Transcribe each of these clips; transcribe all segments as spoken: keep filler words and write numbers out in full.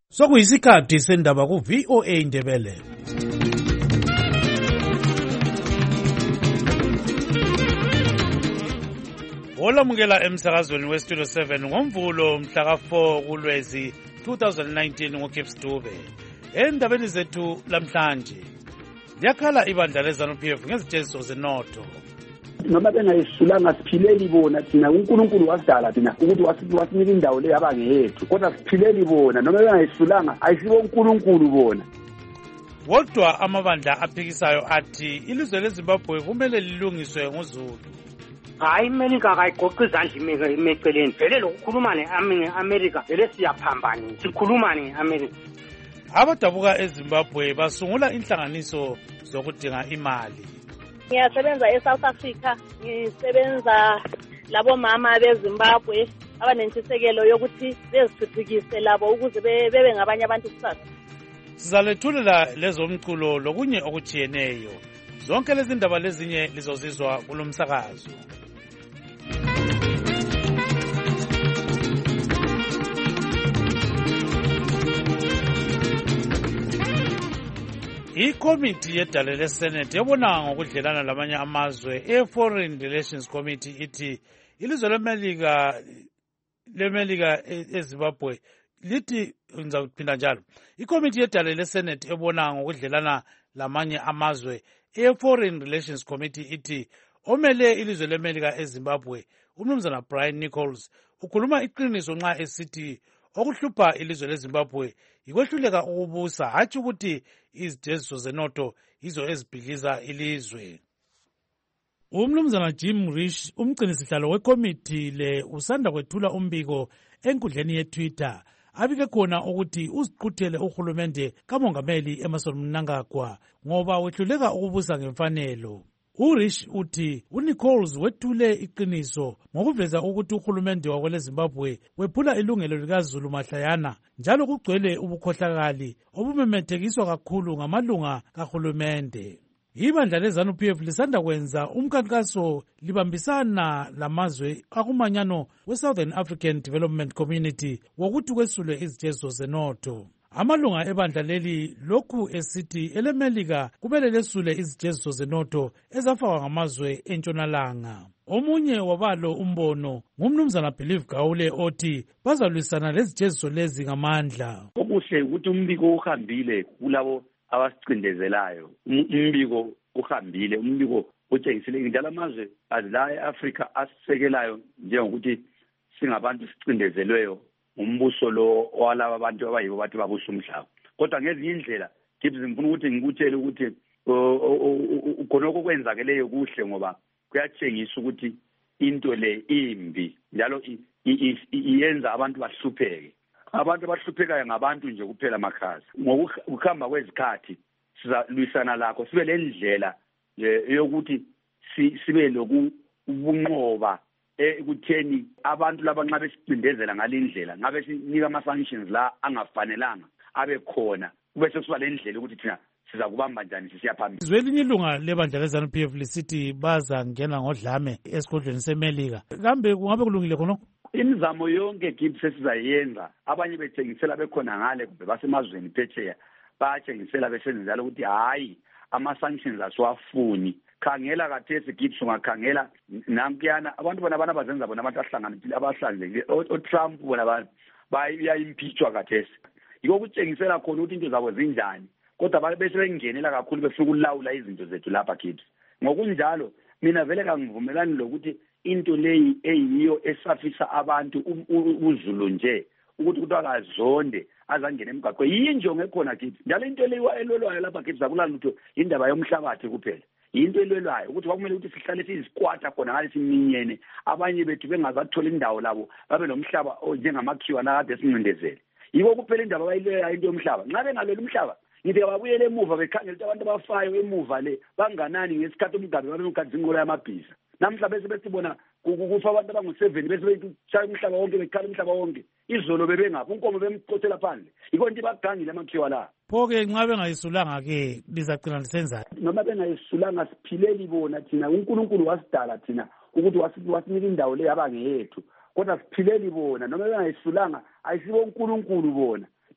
Sokuyisikhathi sendaba ku V O A Indebele. Olamukela emsakazweni weStudio seven ngomvulo mhla ka four kuLwezi twenty nineteen ngoKips Dube. Endabeni zethu lamhlanje liyakhala ibandla leZANU-P F ngezitsheziso zenotho. Noma bengayisulanga siphileli bona thina uNkulunkulu wasidala thina ukuthi wasinika indawo le abangeyethu kodwa siphileli bona noma bengayisulanga ayisibo uNkulunkulu bona. Kodwa amabandla aphikisayo athi ilizwe leZimbabwe kumele lilungiswe ngoZulu. Hayi iMelika akayigoqi izandla imeceleni vele lokukhuluma ne-America vele siyaphambana sikhuluma ne-America. Abadabuka eZimbabwe basungula inhlanganiso zokudinga imali. Ngiyasebenza eSouth Africa, ngisebenza labo mama beZimbabwe abanentshisekelo yokuthi bezithuthukise labo ukuze bebe ngabanye abantu kusasa. Sizalethulela lezomculo lokunye okujiyeneyo. Zonke lezi ndaba lezinye lizozizwa kulomsakazo. Ikomiti yedale leSenate yabona ngokudlelana lamanye amazwe e-Foreign Relations Committee ithi ilizwe leMelika leMelika eZimbabwe lithi ngiza kuphinda njalo. Ikomiti yedale leSenate ebona ngokudlelana lamanye amazwe e-Foreign Relations Committee ithi omele ilizwe leMelika eZimbabwe uMnumzana Brian Nichols ukhuluma iqiniso nxa esithi okuhlupha ilizwe leZimbabwe ikwehluleka ukubusa hatshi ukuthi izijeziso zenotho izo ezibhidliza ilizwe. UMnumzana Jim Risch umgcinisihlalo wekomiti le usanda kwethula umbiko enkundleni yeTwitter abike khona ukuthi uziquthele uhulumende kamongameli Emmerson Mnangagwa ngoba wehluleka ukubusa ngemfanelo. URisch uthi uNichols wethule iqiniso ngokuveza ukuthi uhulumende wakweleZimbabwe wephula ilungelo likaZulu mahlayana njalo kugcwele ubukhohlakali obumemethekiswa kakhulu ngamalunga kahulumende. Ibandla leZANU-P F lisanda kwenza umkhankaso libambisana lamazwe akumanyano we-Southern African Development Community wokuthi kwesulwe izijeziso zenotho. Amalunga ebandla leli lokhu esithi eleMelika kumele lesule izijeziso zenotho ezafakwa ngamazwe entshonalanga. Omunye wabalo umbono ngumnumzana Believe Gawule othi bazalwisana lezijeziso lezi ngamandla. Okuhle ukuthi umbiko uhambile kulabo abasicindezelayo. Umbiko uhambile, umbiko utshengisile njalo amazwe azila eAfrica asisekelayo njengokuthi singabantu sicindezelweyo umbuso lo walaba abantu abayibo bathi babusa umhlaba. Kodwa ngezinye indlela Gibbs ngifuna ukuthi ngikutshele ukuthi khonoko kwenzakeleyo kuhle ngoba kuyatshengisa ukuthi into le imbi njalo iyenza abantu bahlupheke. Abantu abahluphekayo ngabantu nje kuphela makhaza. Ngokuhamba kwezikhathi sizalwisana lakho sibe lendlela yokuthi sibe lokubunqoba ekutheni abantu laba nxa besicindezela ngalindlela ngabe sinika ama sanctions la angafanelanga abe khona kube sesiba lendlela ukuthi thina siza kubamba njani sisiya phambili. Zwelinye ilunga lebandla leZANU-P F lisithi baza ngena ngodlame esigodlweni seMelika. Kambe kungabe kulungile khonokho? Imizamo yonke Gibbs esizayenza abanye bethengisela bekhona ngale kumbe basemazweni phetsheya bayatshengisela besenzela ukuthi hayi ama sanctions asiwafuni. Khangela kathesi Gibbs ungakhangela nankuyana abantu bona bana bazenza bona abantu ahlanganile abahlanzekile oTrump bona abantu bayayimpeachwa kathesi. Yiko kutshengisela khona ukuthi into zabo zinjani kodwa babe bese bengenela kakhulu befika ukulawula izinto zethu lapha Gibbs. Ngokunjalo mina vele kangivumelani lokuthi into leyi eyiyo esafisa abantu uZulu nje ukuthi kuthi akazonde azangena emgaqo yinjongo ekhona Gibbs. Njalo into leyi elolwayo lapha Gibbs akulalitho indaba yomhlabathi kuphela. Into elwelayo ukuthi kwakumele ukuthi sihlale sizikwata khona ngale siminyene abanye bethu bengazathola indawo labo babe nomhlaba njengamakhiwa nakade sincindezele. Yiko kuphela indaba bayilweya into yomhlaba. Nxa bengalwela umhlaba ngithi ababuyele emuva bekhangela ukuthi abantu abafayo emuva le banganani ngesikhathi umgabe babe ngikhathi inqola yamabhiza. Namhla bese besibona kufa abantu abangu seven bese beshaya umhlaba wonke bekhala umhlaba wonke. Izolo bebengaphi unkomo bemqothela phandle. Yiko nje bagangile amakhiwa la. Pho-ke nxa bengayisulanga ke lizagcina lisenzani? Noma bengayisulanga siphileli bona thina uNkulunkulu wasidala thina ukuthi wasinika indawo le abangeyethu kodwa siphileli bona noma bengayisulanga ayisibo uNkulunkulu bona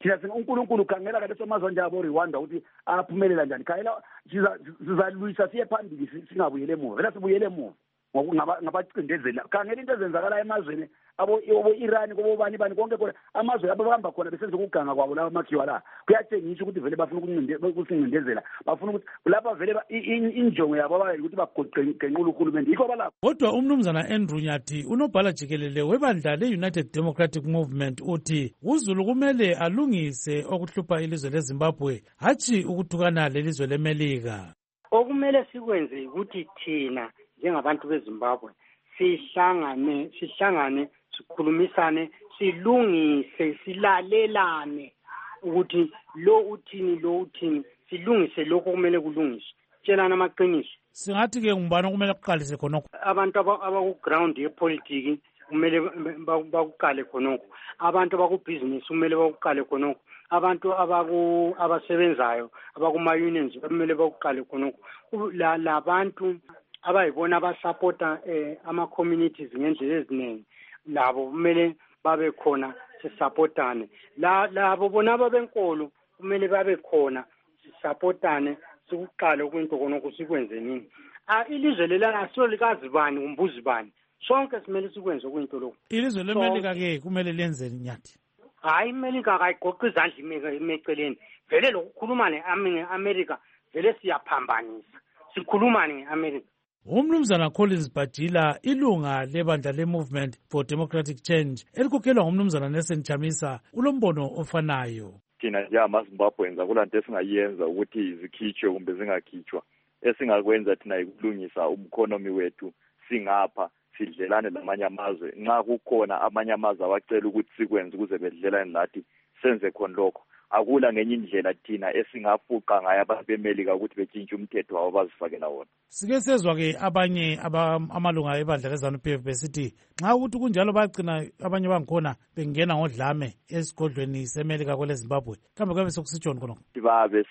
thina uNkulunkulu khangela kade somazwe njabo Rwanda ukuthi aphumelela njani khayela sizalwisa siye phambili singabuyele emuva vela sibuyele emuva ngabacindezela khangela into ezenzakala emazweni abo Iran kubo bani bani konke konke amazwe abahamba khona besenza ukuganga kwabo laba makhiwa la kuyatshengisa ukuthi vele bafuna ukuncindezela bafuna ukuthi lapha vele injongo yabo abayile ukuthi bagoqenqula uhulumende yikho balapho. Kodwa umnumzana Andrew Nyathi unobhala jikelele webandla le-United Democratic Movement uthi uZulu kumele alungise okuhlupha ilizwe leZimbabwe hatshi ukuthukana lelizwe leMelika. Okumele sikwenze ukuthi thina njengabantu beZimbabwe sihlangane sihlangane sikhulumisane silungise silalelane ukuthi lo uthini lo uthini silungise lokho kumele kulungiswe tshelana amaqiniso. Singathi ke ngubani kumele kuqalise khonokho? Abantu abaku ground yepolitiki kumele bakuqale khonokho, abantu abaku business kumele bakuqale khonokho, abantu abaku abasebenzayo abakuma unions kumele bakuqale khonokho. La labantu abayibona abasupporta eh, ama communities ngendlela eziningi labo kumele babe khona sisupportane. La labo bona ababenkolo kumele babe khona sisupportane sikuqala kwinto khonokho sikwenze nini. Ah ilizwe lelana silo likazi bani umbuzi bani sonke simele sikwenze kwinto lokho. Ilizwe leMelika ke kumele lenze Nyathi. Hayi iMelika akayigoqi izandla imeceleni vele lokukhuluma neAmerica vele siyaphambanisa sikhuluma neAmerica. Umnumzana Collins Bajila ilunga lebandla le-Movement for Democratic Change elikhokhelwa ngumnumzana Nelson Chamisa ulombono ofanayo. Thina njengamaZimbabwenza kulanto esingayenza ukuthi izikhitshwe kumbe zingakhitshwa esingakwenza thina ikulungisa umkhonomi wethu singapha sidlelane lamanye amazwe nxa kukhona amanye amazwe abacela ukuthi sikwenze ukuze bedlelane lathi senze khona lokho. Akula ngenye indlela thina esingafuqa ngayo abantu beMelika ukuthi betshintshe umthetho wabo bazifakela wona. Sike sezwa ke abanye amalunga ebandla leZANU-P F besithi nxa ukuthi kunjalo bagcina abanye bangikhona bengena ngodlame esigodlweni seMelika kwele Zimbabwe kambe kwabe sokusitshoni khona babe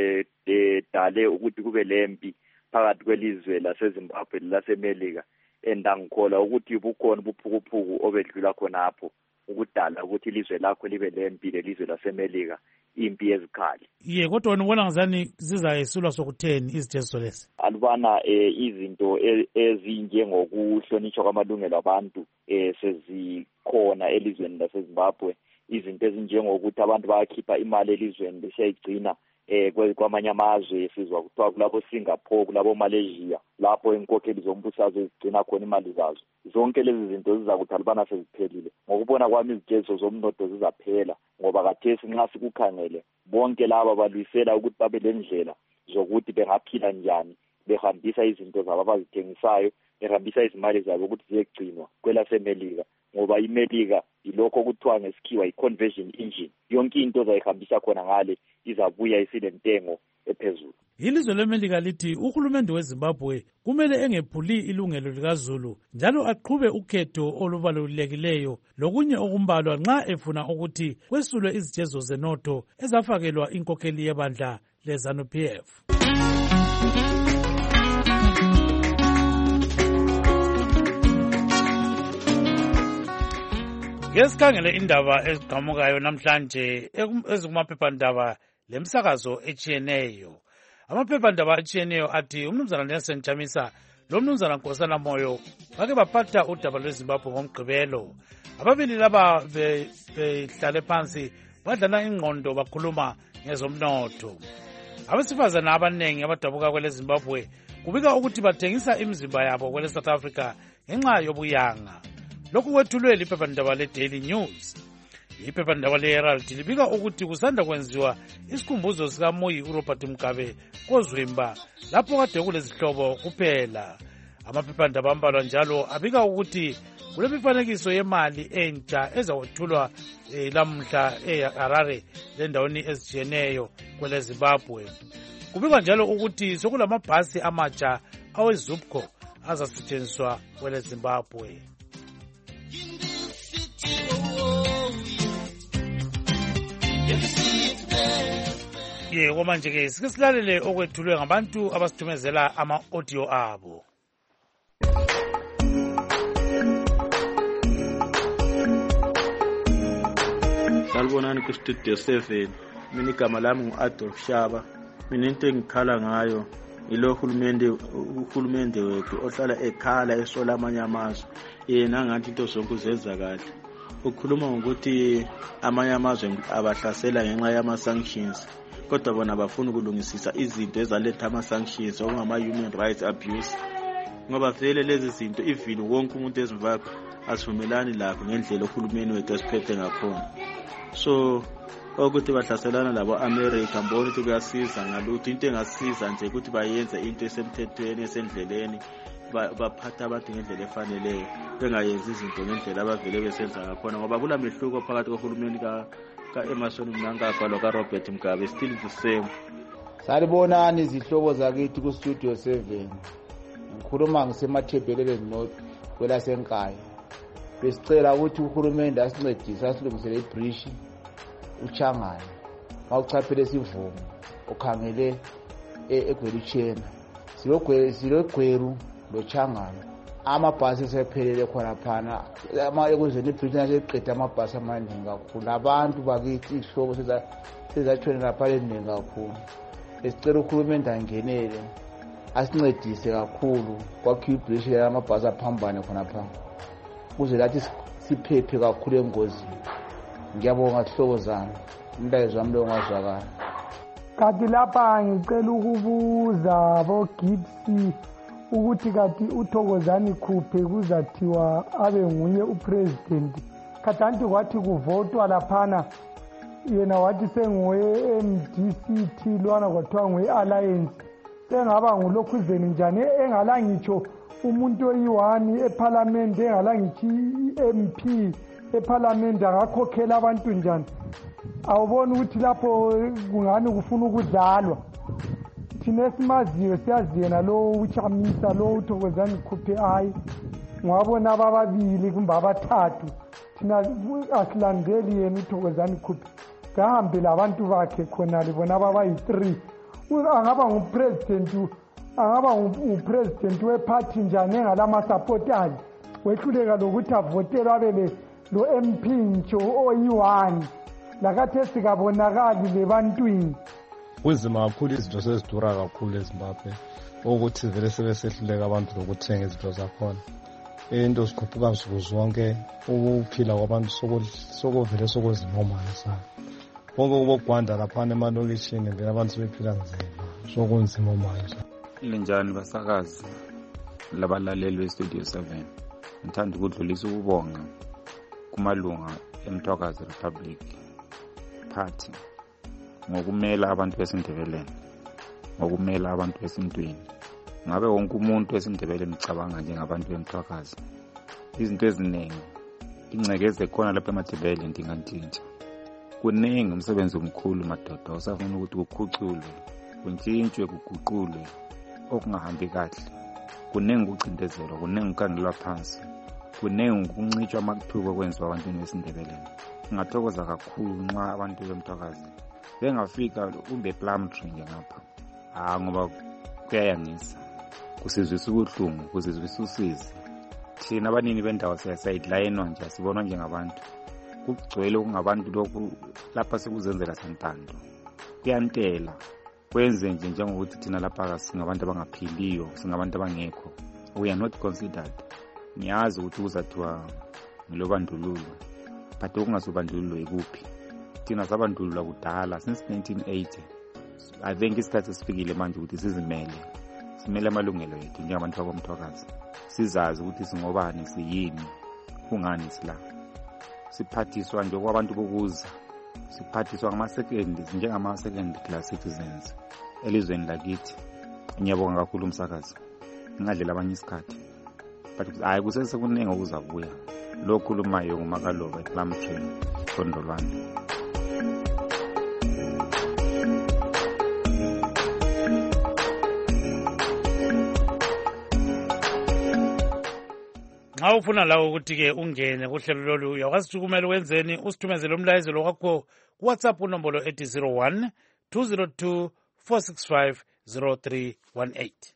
sebedale ukuthi kube lempi phakathi kwelizwe laseZimbabwe laseMelika endangikhola ukuthi bukhona buphukuphuku obedlula khonapho ukudala ukuthi ilizwe lakho libe lempi lelizwe laseMelika impi ezikhali. Ye kodwa ngibona ngazani zizayesulwa sokutheni izijeziso lezi. Alubana eh, izinto ezinjengokuhlonishwa kwamalungelo abantu eh, sezikhona elizweni laseZimbabwe, izinto ezinjengokuthi abantu bayakhipha imali elizweni besiyayigcina eh kwamanye amazwe sizwa kuthiwa kulabo Singapore kulabo Malaysia lapho inkokheli zombusazwe zigcina khona imali zazo. Zonke lezi zinto zizakuthi alubana seziphelile. Ngokubona kwami izijeziso zomnotho zizaphela ngoba kathesi nxa sikukhangele bonke laba balwisela ukuthi babe lendlela zokuthi bengaphila njani behambisa izinto zabo abazithengisayo behambisa izimali zabo ukuthi ziyegcinwa kwelaseMelika ngoba iMelika ilokho kuthiwa ngesikhiwa i-conversion engine. Yonke into zayihambisa khona ngale izabuya isilentengo ephezulu. Ilizwe leMelika lithi uhulumende weZimbabwe kumele engephuli ilungelo likaZulu njalo aqhube ukhetho olubalulekileyo lokunye okumbalwa nxa efuna ukuthi kwesulwe izijezo zenotho ezafakelwa inkokheli yebandla leZANU-P F. Ngesikhangele indaba eziqhamukayo namhlanje ezikumaphephandaba lemsakazo etshiyeneyo. Amaphephandaba atshiyeneyo athi umnumzana Nelson Chamisa lo mnumzana Nkosana Moyo bake baphatha udaba lweZimbabwe ngomgqibelo. Ababili laba behlale phansi badlana ingqondo bakhuluma ngezomnotho. Abesifazana abanengi abadabuka kwele Zimbabwe kubika ukuthi bathengisa imizimba yabo kwele South Africa ngenxa yobuyanga. Lokhu kwethulwe liphephandaba le-Daily News. Iphephandaba le-Herald libika ukuthi kusanda kwenziwa isikhumbuzo sikaMoyi uRobert Mugabe koZwimba lapho kade kulezihlobo kuphela. Amaphephandaba ambalwa njalo abika ukuthi kulemifanekiso yemali entsha ezawethulwa eh, lamhla eHarare lendaweni ezitshiyeneyo kwele Zimbabwe. Kubikwa njalo ukuthi sokulamabhasi amatsha aweZupco azasetshenziswa kwele Zimbabwe. Ye kwamanje ke sike silalele okwethulwe ngabantu abasithumezela ama-audio abo. Salibonani ku-Studio seven. Mina igama lami ngu-Adolf Shaba. Mina into engikhala ngayo ilo hulumende uhulumende wethu ohlala ekhala esola amanye amazwe. Yena ngathi into zonke uzenza kahle. Ukhuluma ngokuthi amanye amazwe abahlasela ngenxa yama-sanctions. Kodwa bona bafuna ukulungisisa izinto ezaletha ama-sanctions okungama-human rights abuse. Ngoba vele lezi zinto even wonke umuntu eZimbabwe asivumelani lakho ngendlela uhulumeni wethu esiphethe ngakhona. So ukuthi bahlaselana labo America mbona ukuthi kuyasiza ngalutho into engasiza nje ukuthi bayenze into esemthethweni esendleleni baphatha abantu ngendlela efaneleyo bengayenzi izinto ngendlela abavele besenza ngakhona ngoba kula mehluko phakathi kohulumeni ka ka Emerson Mnangagwa lo ka Robert Mugabe still the same. Salibonani izihlobo zakithi ku Studio seven. Ngikhuluma ngisemathebhelele North kwelasenkaya. Besicela ukuthi uhulumende asincedise asilungisele ibridge uChangane. Mawuchaphele isivumo okhangele eGweluchena. Silogwe silogweru lo Changane. Amabhasi sephelele khona phana ama ekuzeni ibridge naseqeda amabhasi amaningi kakhulu. Abantu bakithi ihlobo seza sezathwena lapha leningi kakhulu. Besicela uhulumende angenele asincedise kakhulu kwakhiwa ibridge yamabhasi aphambane khona phana. Kuze lathi siphephe kakhulu engozini. Ngiyabonga hlobo zami. Umlayezo wami lo ngazwakala. Kati lapha ngicela ukubuza bo Gibsi ukuthi kati uThokozani Khuphe kuzathiwa abe nguye upresident. Katanti kwathi kuvotwa laphana yena wathi senguye M D C T lwana kwathiwa nguye alliance. Sengaba ngulokhuzeni njani engala ngitsho umuntu oyiwani eParliament engala ngithi M P eParliament angakhokhela abantu njani. Awubona ukuthi lapho kungani kufuna ukudlalwa. Thina simaziyo siyazi yena lo uChamisa lo uThokozani Khuphe hayi ngwabona bababili kumbe abathathu thina asilandeli yena uThokozani Khuphe kahambe labantu bakhe khona libona baba yi three angaba ngupresident angaba ngupresident weparty njani engalama supporters wehluleka lokuthi avotelwa bele lo M P ntsho oyi-one lakathe sikabonakali lebantwini. Kunzima kakhulu izinto sezidura kakhulu eZimbabwe ukuthi vele sebesehluleka abantu lokuthenga izinto zakhona. Into zikhuphuka nsuku zonke ukuphila kwabantu sokuvele sokuzinormalisa. Konke kubogwanda laphana emalokishini vele abantu sebephila nzima sokunzima manje. Linjani basakazi labalaleli beStudio seven. Ngithanda ukudlulisa ukubonga kumalunga eMthwakazi Republic Party ngokumela abantu besindebeleni ngokumela abantu besintwini. Ngabe wonke umuntu esindebeleni icabanga njengabantu beMthwakazi. Izinto eziningi ingcekeze khona lapha eMathebele ndingantintsha. Kuningi umsebenzi omkhulu madoda usafuna ukuthi kukhuculwe kuntshintshwe kuguqulwe okungahambi kahle. Kuningi ukucindezelwa kuningi ukukhangelwa phansi kuningi ukuncitshwa amathuba okwenziwa abantu besindebeleni. Ngathokoza kakhulu nxa abantu beMthwakazi bengafika kumbe plum tree ngapha. Ah ngoba kuyayangisa kusizwisa ubuhlungu kusizwisa usizi. Thina abanini bendawo siyayilayinwa nje sibonwa njengabantu. Kugcwele okungabantu lokhu lapha sikuzenzela santando. Kuyantela kwenze nje njengokuthi thina lapha singabantu abangaphiliyo singabantu abangekho. We are not considered. Ngiyazi ukuthi kuzathiwa ngilobandlululo but okungazobandlululo ikuphi. Thina sabandlulula kudala since nineteen eighty. I think isikhathi sifikile manje ukuthi sizimele simele amalungelo ethu njengabantu bakoMthwakazi. Sizazi ukuthi singobani siyini kungani sila. Siphathiswa nje kwabantu bokuza siphathiswa ngama-second njengama-second class citizens elizweni lakithi. Ngiyabonga kakhulu umsakazi ngadlela abanye isikhathi but hayi kusesekuningi okuzabuya. Lo khulumayo nguMakaloba ePlum Tree Sondolwane. Nxa ufuna lawo ukuthi ke ungene kuhlelo lolu uyakwazi ukuthi kumele wenzeni usithumezele umlayezelo wakho kuWhatsApp unombolo ethi zero one two zero two four six five zero three one eight.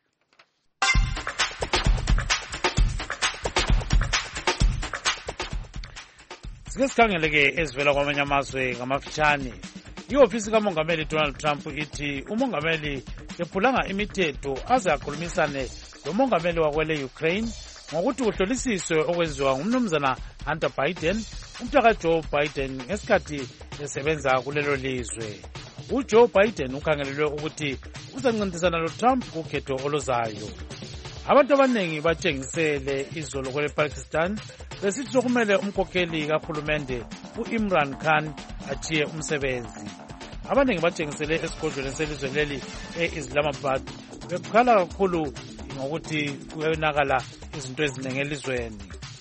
Sike sikhangele-ke ezivela kwamanye amazwe ngamafitshane. I-ofisi kamongameli Donald Trump ithi umongameli ephulanga imithetho aze akhulumisane lomongameli wakwele Ukraine ngokuthi kuhlolisiswe okwenziwa ngumnumzana Hunter Biden, umntaka Joe Biden ngesikhathi esebenza kulelo lizwe. uJoe Biden ukhangelelwe ukuthi uzancintisana loTrump kukhetho oluzayo. Abantu abaningi batshengisele izolo kwele Pakistan besithi sokumele umkhokheli kahulumende uImran Khan athiye umsebenzi. Abaningi batshengisele esigodlweni selizwe leli e-Islamabad bekhala kakhulu ngokuthi kuyonakala izinto eziningi elizweni.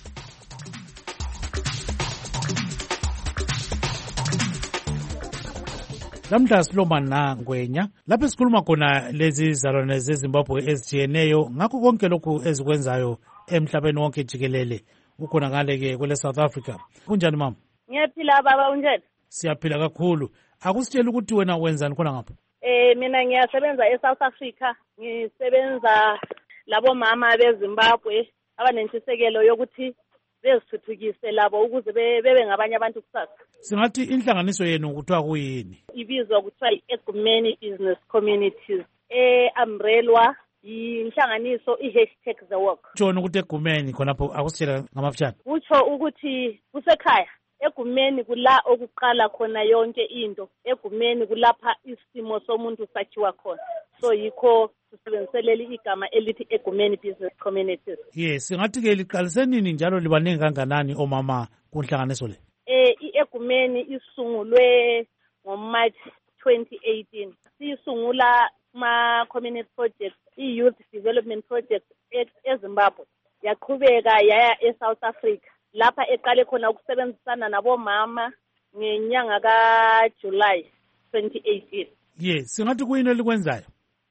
Lamhla silomana Ngwenya lapho sikhuluma khona lezi zalwane zeZimbabwe ezitshiyeneyo ngakho konke lokhu ezikwenzayo emhlabeni wonke jikelele ukhona ngale-ke kwele South Africa. Kunjani mama? Ngiyaphila baba, unjani? Siyaphila kakhulu. Akusitshela ukuthi wena wenzani khona ngapha? Eh mina ngiyasebenza eSouth Africa, ngisebenza labo mama beZimbabwe abanentshisekelo yokuthi bezithuthukise labo ukuze bebe ngabanye abantu kusasa. Singathi inhlanganiso yenu kuthiwa kuyini? Ibizwa kuthiwa i-Egumeni Business Communities, e-umbrelwa inhlanganiso i-hashtag the work. Tshona ukuthi egumeni khonapho akusitshela ngamafitshane? Kutsho ukuthi kusekhaya. Egumeni kula okuqala khona yonke into. Egumeni kulapha isimo somuntu sakhiwa khona. So yikho sisebenzeleli igama elithi Egumeni Business Communities. Yes, singathi ke liqalise nini njalo libaningi kanganani omama kunhlanganiso le? Eh iEgumeni isungulwe ngoMarch twenty eighteen. Sisungula ma community projects, i-youth development projects eZimbabwe. Yaqhubeka yaya eSouth Africa. Lapha eqale khona ukusebenzisana nabomama ngenyanga kaJuly twenty eighteen. Yes, singathi kuyini elikwenzayo?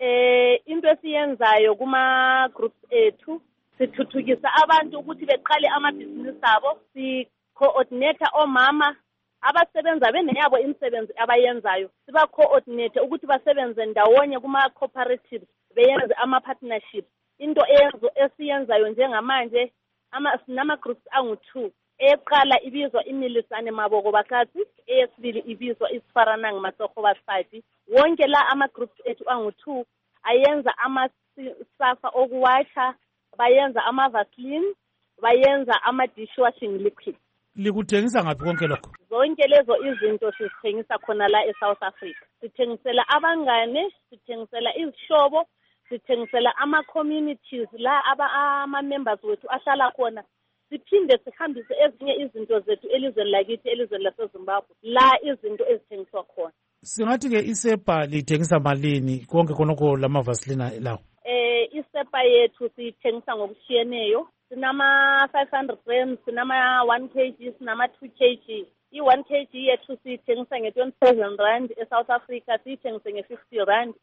Eh into esiyenzayo kuma groups ethu sithuthukisa abantu ukuthi beqale amabhizinisi abo, si coordinate omama abasebenza beneyabo imisebenzi abayenzayo, siba coordinate ukuthi basebenze ndawonye kuma cooperatives, beyenze ama partnerships. Into eyenzo esiyenzayo njengamanje ama sinama groups angu two. Eqala ibizwa iMilisane Maboko Bakati, eyesibili ibizwa Isifaranang Masoko Basadi. Wonke la ama groups ethu angu two ayenza ama safa okuwasha, bayenza ama Vaseline, bayenza ama dishwashing liquid. Likuthengisa ngaphi konke lokho? Zonke lezo izinto sithengisa khona la eSouth Africa. Sithengisela abangane, sithengisela izihlobo, sithengisela ama communities la aba ama members wethu ahlala khona. Siphinde sihambise ezinye izinto zethu elizweni lakithi, elizweni laseZimbabwe la izinto ezithengiswa khona. Singathi ke isepa lithengisa malini konke khonoko lama Vaseline lawo? Eh isepa yethu sithengisa ngokushiyeneyo. Sinama five hundred grams, sinama one kilogram, sinama two kilograms. I-one kilogram yethu siyithengisa nge-twenty-seven rand eSouth Africa, siyithengise nge-fifty rand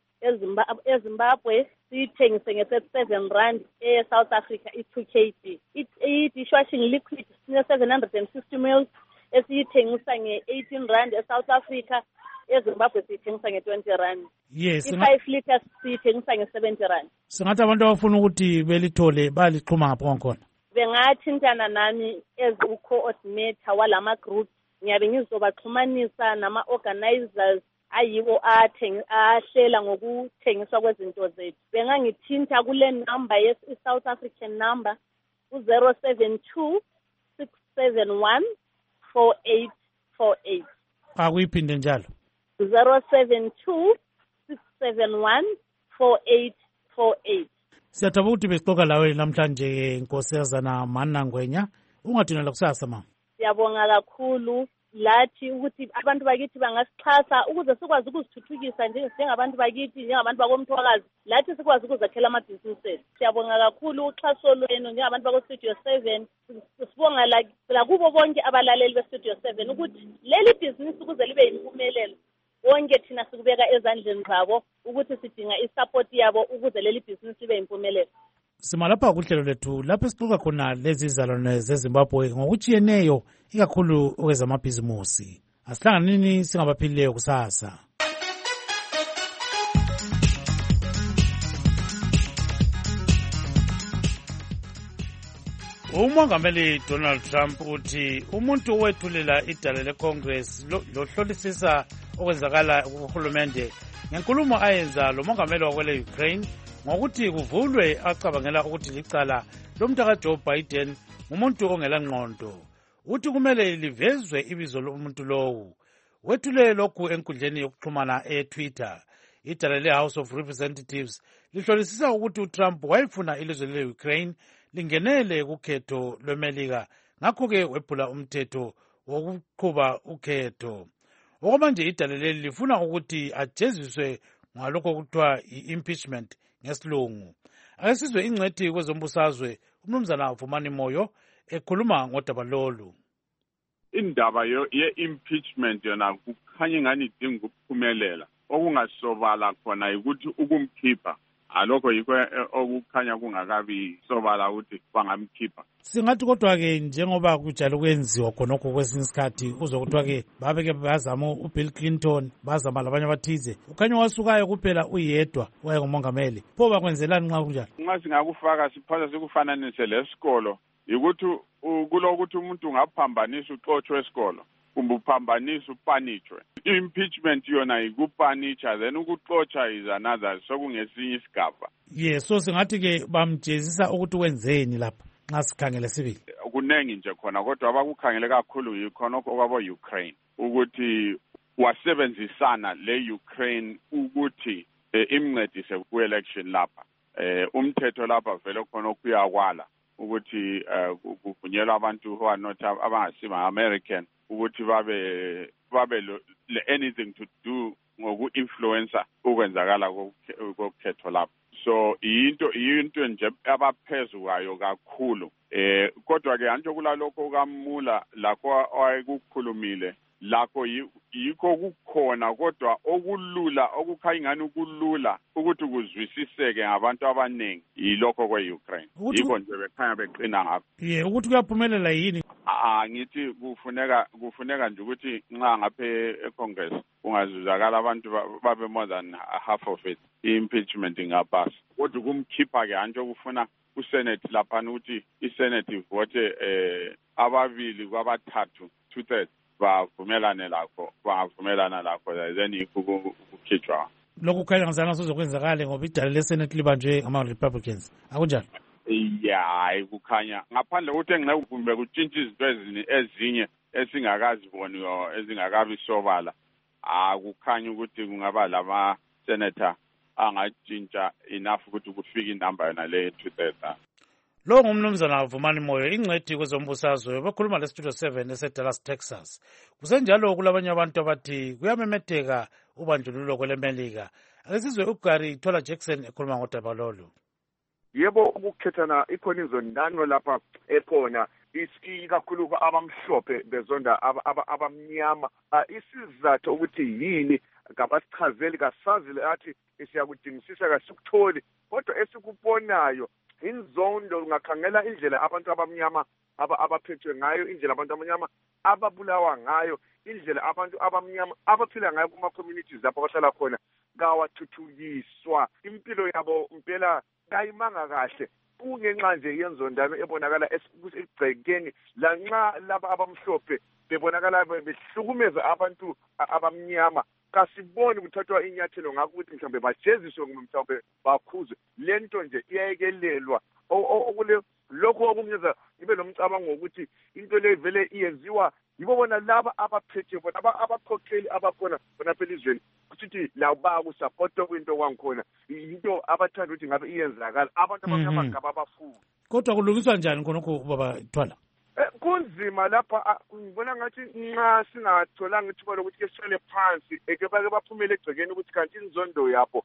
eZimbabwe, siyithengise nge-thirty-seven rand eSouth Africa i-two kilograms. I-dishwashing liquid sine-seven hundred fifty mils esiyithengisa nge-eighteen rand eSouth Africa, eZimbabwe siyithengisa nge-twenty rand. Yes, i-five liters siyithengisa nge-seventy rand. Singathi abantu abafuna ukuthi belithole balixhuma ngapho khona? Bengathintana nami as u-coordinator walama groups. Ngiyabe ngizobaxhumanisa nama organizers ayiwo ahlela ngokuthengiswa kwezinto zethu. Bengangithinta kule number yes i-South African number u-zero seven two six seven one four eight four eight. Akuyiphinde njalo? zero seven two six seven one four eight four eight. Siyathokoza ukuthi besixoxa lawe namhlanje Nkosazana Mana Ngwenya. Ungathunela kusasa mama. Siyabonga kakhulu lathi ukuthi abantu bakithi bangasixhasa ukuze sikwazi ukuzithuthukisa njengabantu bakithi, njengabantu bakomthwakazi, lathi sikwazi ukuzakhela amabhizinisi ethu. Siyabonga kakhulu uxhaso lwenu njengabantu bako-Studio seven. Sibonga la kubo bonke abalaleli be-Studio seven ukuthi leli bhizinisi ukuze libe yimpumelelo, wonke thina sikubeka ezandleni zabo ukuthi sidinga i-support yabo ukuze leli bhizinisi libe yimpumelelo. Simalapha kuhlelo lethu lapho sixoxa khona lezi zalwane zeZimbabwe ngokutshiyeneyo ikakhulu okwezamabhizimusi. Asihlanganini singabaphilileyo kusasa. Umongameli Donald Trump uthi umuntu owethulela idale leCongress lohlolisisa okwenzakala kuhulumende ngenkulumo ayenza lo mongameli wakwele Ukraine ngokuthi kuvulwe acabangela ukuthi licala lomntaka Joe Biden umuntu ongela ngqondo. Uthi kumele livezwe ibizo lomuntu lowo. Wethule lokhu enkundleni yokuxhumana eTwitter. Idale le-House of Representatives lihlolisisa ukuthi uTrump wayefuna ilizwe le-Ukraine lingenele kukhetho lweMelika, ngakho-ke wephula umthetho wokuqhuba ukhetho. Okwamanje idale leli lifuna ukuthi ajeziswe ngalokho okuthiwa i-impeachment ngesilungu. Ake sizwe ingcwethi kwezombusazwe umnumzana Vumani Moyo ekhuluma ngodaba lolu. Indaba ye-impeachment yona kukhanya ingani idinga ukuphumelela. Okungasobala khona ukuthi ukumkhipha alokho yikho okukhanya kungakabi sobala ukuthi bangamkhipha. Singathi kodwa-ke njengoba kujalo kwenziwa khonokho kwesinye isikhathi uzwa kuthiwa-ke babeke bazama uBill Clinton bazama labanye abathize, ukhanya wasukayo kuphela uyedwa wayengumongameli. Pho bakwenzelani nxa kunjalo? Nxa singakufaka siphatha sikufananise lesikolo yikuthi kulokuthi umuntu ungaphambanisa uxotshwe esikolo kumbe uphambanisa upanitshwe. I-impeachment yona ikupanitsha then ukuxotsha is another, sokungesinye isigaba. Yes, so singathi-ke bamjezisa ukuthi wenzeni lapha nxa sikhangele sibili. Kunengi nje khona kodwa abakukhangele kakhulu yikhonokho okwabo-Ukraine ukuthi wasebenzisana le-Ukraine ukuthi imncedise ku-election lapha. Umthetho lapha vele khonokho uyakwala ukuthi kuvunyelwa abantu who are not abangasima American ukuthi babe babe anything to do ngoku-influencer ukwenzakala kokhetho lapho. So into into nje abaphezu kwayo kakhulu. Eh kodwa ke anto kulalokho kamula lakho ayekukhulumile lakho yikho kukhona kodwa okulula okukhanya ingani ukulula ukuthi kuzwisiseke ngabantu abaningi yilokho kwe-Ukraine. Yikho nje bekhanya beqina ngakho. Yeah, ukuthi kuyaphumelela yini? Ah ngithi kufuneka kufuneka nje ukuthi nxa ngaphe eCongress kungazuzakala abantu babe more than half of it impeachment ingapasa. Kodwa kumkhipha ke anto kufuna uSenate lapha ukuthi iSenate ivote eh ababili kwabathathu two thirds bavumelane lakho bavumelana lakho then ikukhitshwa. Lokhu khanya ngizange sozokwenzakala ngoba idale leSenate libanjwe ngama-Republicans. Akunjalo? Yeah, kukhanya ngaphandle ukuthi engeke kumbe kutshintshe izinto ezinye esingakaziboni ezingakabi sobala. Akukhanya ukuthi kungaba lama senator angatshintsha enough ukuthi kufike inamba yona le two thirds. Lo ngumnumzana Vumani Moyo ingcwethi kwezombusazwe bakhuluma leStudio seven eseDallas, Texas. Kusenjalo kulabanye abantu abathi kuyamemetheka ubandlululo kweleMelika. Ake sizwe uGary Thola Jackson ekhuluma ngodaba lolu. Yebo ukukhethana ikhona izondano lapha ekhona isikakhulu abamhlophe bezonda abamnyama isizathu ukuthi yini ngabasichazeli kasazile athi siyakudingisisa kasikutholi kodwa esikubonayo inzondo ngakhangela indlela abantu abamnyama abaphethwe ngayo indlela abantu abamnyama ababulawa ngayo indlela abantu abamnyama abaphila ngayo kuma communities lapho abahlala khona kawathuthukiswa impilo yabo impela kayimanga kahle kungenxa nje yenzondano ebonakala esigcekeni lanxa laba abamhlophe bebonakala behlukumeza abantu abamnyama kasiboni kuthathwa inyathelo ngakuthi mhlawumbe bajeziswe kumbe mhlawumbe bakhuzwe lento nje iyayekelelwa okule lokho okungenza ibe nomcabango ukuthi into le vele iyenziwa yibo bona laba abaphethe bona abakhokheli abakhona bona phelizweni kuthi la bakusupporta kwinto kwangikhona into abathanda ukuthi ngabe iyenzakala abantu abamnyama ngaba abafuna. Kodwa kulungiswa njani khonokho baba Thwala? Kunzima lapha ngibona ngathi nxa singatholanga ithuba lokuthi ke sihlale phansi eke bake baphumele egcekeni ukuthi kanti inzondo yabo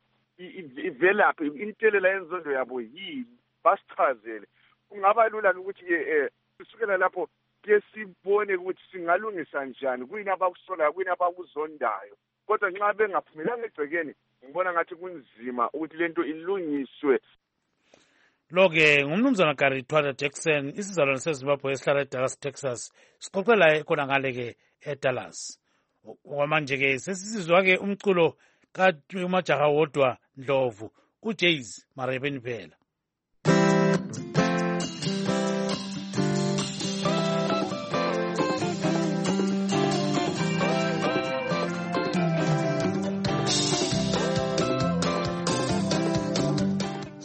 ivelaphi intelela yenzondo yabo yini basichazele kungaba lula ukuthi eh kusukela lapho ke sibone ukuthi singalungisa njani kuyini abakusolayo kuyini abakuzondayo kodwa nxa bengaphumelanga egcekeni ngibona ngathi kunzima ukuthi lento ilungiswe. Lo-ke ngumnumzana Gary Thola Jackson isizalwane seZimbabwe esihlala eDallas, Texas sixoxela khona ngale-ke eDallas. Okwamanje-ke sesisizwa-ke umculo kaMajaha wodwa Ndlovu uJays Marebeni phela.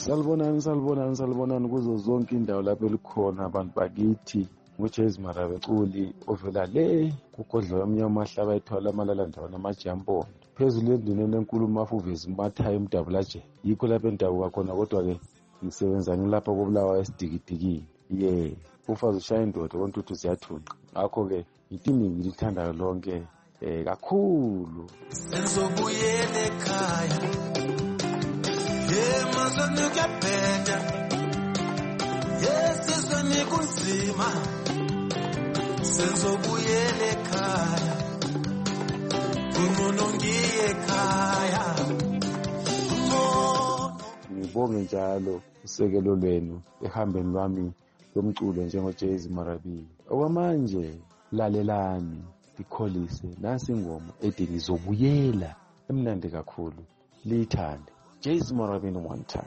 Salibonani, salibonani, salibonani kuzo zonke indawo lapho elikhona abantu bakithi. Ngujezi Marabeculi ovela le kugodla omnyama mahlaba ethwala amalala ndawana amajambo. Phezulu enduneni enkulu mafuvezi mathayi umdabulaje. Yikho lapho endabuka khona kodwa ke ngisebenza ngilapha kobulawa esidikidikini. Ye, ufazi ushaya indoda kontuthu ziyathunqa. Ngakho ke itiningi lithandayo lonke eh kakhulu. Senzobuyele ekhaya. Yemazweni kuyabheda. Yesizweni kunzima. Senzobuyele ekhaya. Kungono ngiye ekhaya. Ngibonge njalo usekelo lwenu ehambeni lwami lomculo njengojezi Marabini. Okwamanje lalelani ikholise nasi ingoma ethi ngizobuyela emnandi kakhulu lithande Jayce Marabini one time.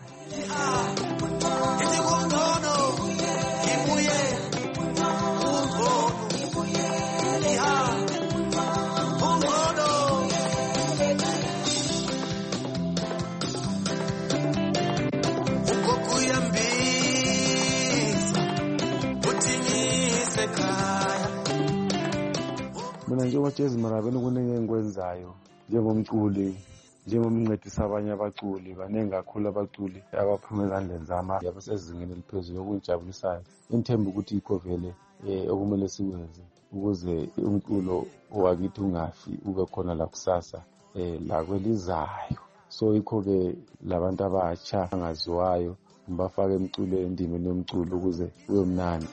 Mina njengojezi Marabini kunenge ngikwenzayo njengomculi njengomncedisa abanye abaculi banenge kakhulu abaculi abaphuma ezandleni zami yabasezingeni eliphezulu okungijabulisayo ngithemba ukuthi ikho vele eh okumele sikwenze ukuze umculo owakithi ungafi ube khona la kusasa eh la kwelizayo. So ikho ke labantu abatsha angaziwayo mbafake emculweni endimeni yomculo ukuze ube mnandi.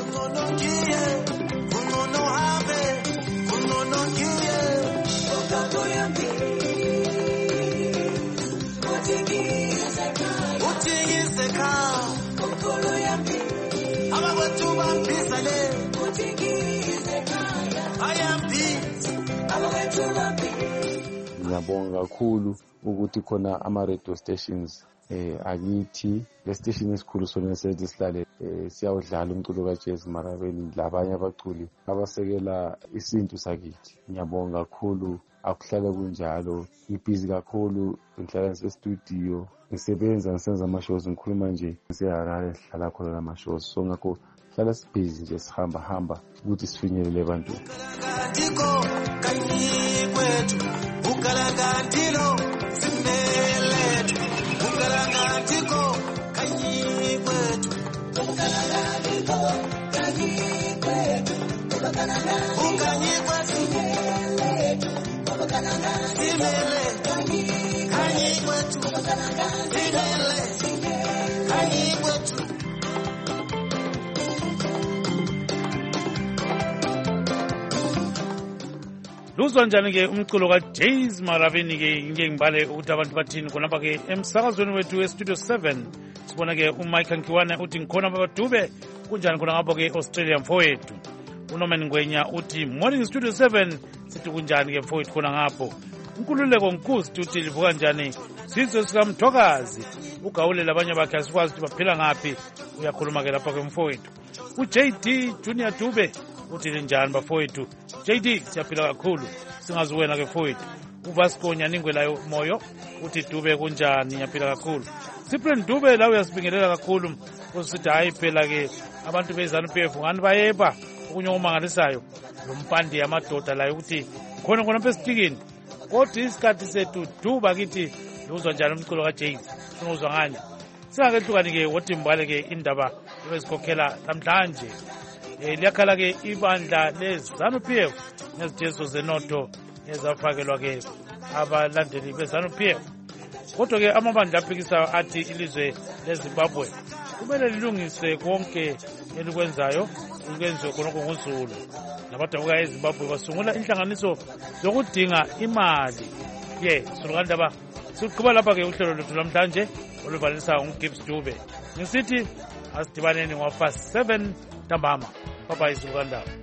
Ngiyabonga kakhulu ukuthi khona ama radio stations eh akithi le station esikhulu sona sethi sihlale eh siyawudlala umculo kaJayce Marabini labanye abaculi abasekela isintu sakithi. Ngiyabonga kakhulu akuhlale kunjalo ibhizi kakhulu ngihlala e-studio ngisebenza ngisenza ama shows ngikhuluma nje ngiseharare sihlala khona ama shows so ngakho hlala sibhizi nje sihamba hamba ukuthi sifinyelele abantu. Ukalangantilo simelethu ukalangantiko kanyikwethu ukalangantiko kanyikwethu ukalangantiko kanyikwethu simelethu ukalangantiko simelethu kanyikwethu ukalangantiko simelethu kanyikwethu. Luzwa njani ke umculo kaJayce Marabini ke ngike ngibale ukuthi abantu bathini khonapha ke emsakazweni wethu we-Studio seven sibona ke uMike Nkiwane uthi ngikhona babadube kunjani khona ngapho ke Australia mfowethu. uNorman Ngwenya uthi morning Studio seven sithi kunjani ke mfowethu khona ngapho. Unkululeko Nkusi uthi livuka njani sizwe sikamthokazi ugawule labanye bakhe asikwazi ukuthi baphila ngaphi uyakhuluma ke lapha ke mfowethu. uJ D Junior Dube uthi linjani bafowethu. J D siyaphila kakhulu singazi wena ke mfowethu. uVasco Nyaningwelayo Moyo uthi Dube kunjani yaphila kakhulu. Cyprian Dube la uyasibingelela kakhulu usithi hayi phela ke abantu bezanu P F ngani bayeba okunye omangalisayo lo mpandi yamadoda la ukuthi khona khona phesitikini kodwa isikhathi sethu duba kithi uzwa njani umculo kaJayce sinozwa ngani singakehlukani ke wothi mbale ke indaba ebesikhokhela namhlanje eh liyakhala ke ibandla leZanu P F nezijezo zenotho ezafakelwa ke abalandeli beZanu P F. Kodwa ke amabandla aphikisayo athi ilizwe leZimbabwe kumele lilungise konke elikwenzayo ukwenziwe khonokho ngozulu. Nabadabuka eZimbabwe basungula inhlanganiso zokudinga imali. Ye sulukandaba siqhubeka lapha ke uhlelo lwethu namhlanje oluvalisa uGibbs Dube. Ngisithi asidibaneni ngoba seven ntambama. Bye bye sulukandaba.